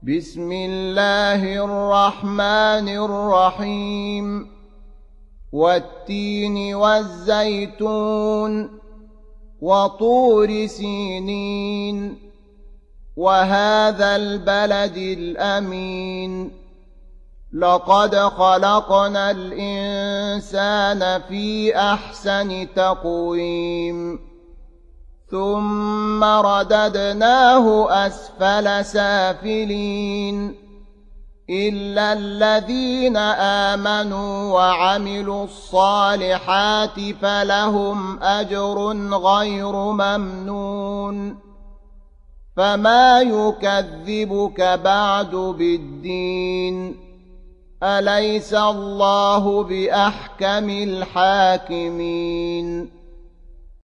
بسم الله الرحمن الرحيم والتين والزيتون وطور سينين وهذا البلد الأمين لقد خلقنا الإنسان في أحسن تقويم ثم رددناه أسفل سافلين إلا الذين آمنوا وعملوا الصالحات فلهم أجر غير ممنون فما يكذبك بعد بالدين أليس الله بأحكم الحاكمين